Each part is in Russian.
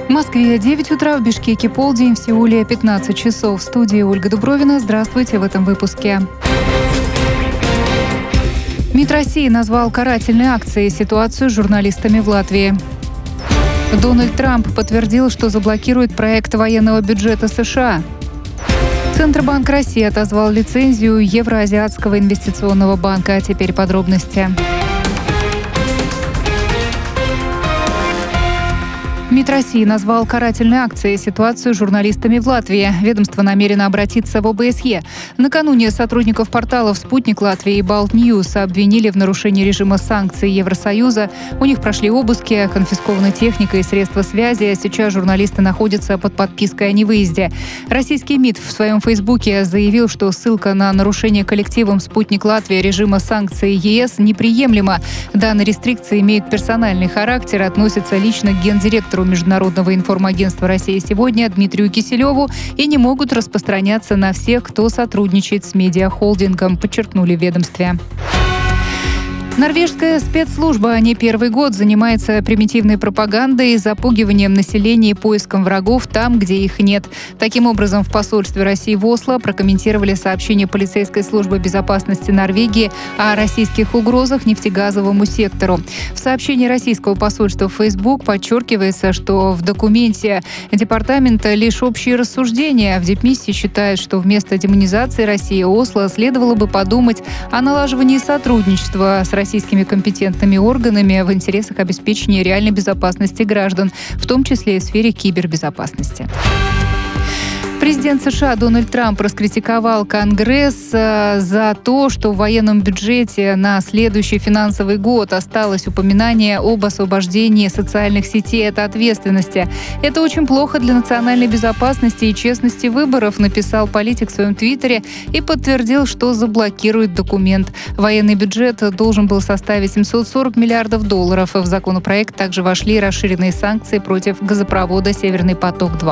В Москве 9 утра, в Бишкеке полдень, в Сеуле 15 часов. В студии Ольга Дубровина. Здравствуйте в этом выпуске. МИД России назвал карательной акцией ситуацию с журналистами в Латвии. Дональд Трамп подтвердил, что заблокирует проект военного бюджета США. Центробанк России отозвал лицензию Евроазиатского инвестиционного банка. А теперь подробности. МИД России назвал карательной акцией ситуацию с журналистами в Латвии. Ведомство намерено обратиться в ОБСЕ. Накануне сотрудников порталов «Спутник Латвии» и «Балт-Ньюс» обвинили в нарушении режима санкций Евросоюза. У них прошли обыски, конфискована техника и средства связи. Сейчас журналисты находятся под подпиской о невыезде. Российский МИД в своем фейсбуке заявил, что ссылка на нарушение коллективом «Спутник Латвии» режима санкций ЕС неприемлема. Данные рестрикции имеют персональный характер, относятся лично к гендиректору Международного информагентства «Россия сегодня» Дмитрию Киселеву и не могут распространяться на всех, кто сотрудничает с медиахолдингом, подчеркнули в ведомстве. Норвежская спецслужба не первый год занимается примитивной пропагандой, запугиванием населения и поиском врагов там, где их нет. Таким образом, в посольстве России в Осло прокомментировали сообщение полицейской службы безопасности Норвегии о российских угрозах нефтегазовому сектору. В сообщении российского посольства в Facebook подчеркивается, что в документе департамента лишь общие рассуждения. В дипмиссии считают, что вместо демонизации России Осло следовало бы подумать о налаживании сотрудничества с российскими компетентными органами в интересах обеспечения реальной безопасности граждан, в том числе и в сфере кибербезопасности. Президент США Дональд Трамп раскритиковал Конгресс за то, что в военном бюджете на следующий финансовый год осталось упоминание об освобождении социальных сетей от ответственности. «Это очень плохо для национальной безопасности и честности выборов», написал политик в своем твиттере и подтвердил, что заблокирует документ. Военный бюджет должен был составить $740 миллиардов. В законопроект также вошли расширенные санкции против газопровода «Северный поток-2».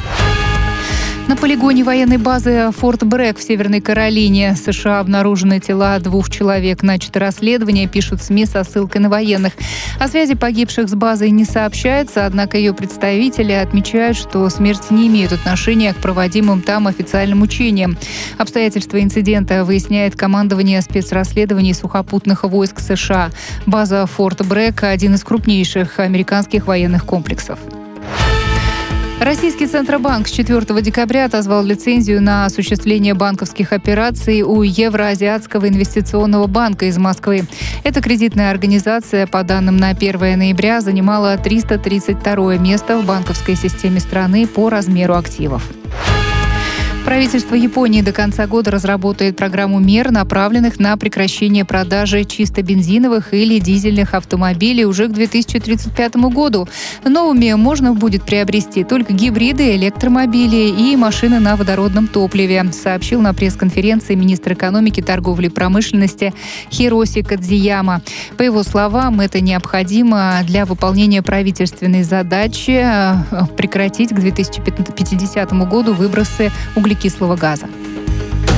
На полигоне военной базы Форт Брэк в Северной Каролине США обнаружены тела 2 человек. Начато расследование, пишут СМИ со ссылкой на военных. О связи погибших с базой не сообщается, однако ее представители отмечают, что смерти не имеют отношения к проводимым там официальным учениям. Обстоятельства инцидента выясняет командование спецрасследований сухопутных войск США. База Форт Брэк – один из крупнейших американских военных комплексов. Российский Центробанк с 4 декабря отозвал лицензию на осуществление банковских операций у Евроазиатского инвестиционного банка из Москвы. Эта кредитная организация, по данным на 1 ноября, занимала 332-е место в банковской системе страны по размеру активов. Правительство Японии до конца года разработает программу мер, направленных на прекращение продажи чисто бензиновых или дизельных автомобилей уже к 2035 году. Новыми можно будет приобрести только гибриды, электромобили и машины на водородном топливе, сообщил на пресс-конференции министр экономики, торговли и промышленности Хироси Кадзияма. По его словам, это необходимо для выполнения правительственной задачи прекратить к 2050 году выбросы углекислого газа.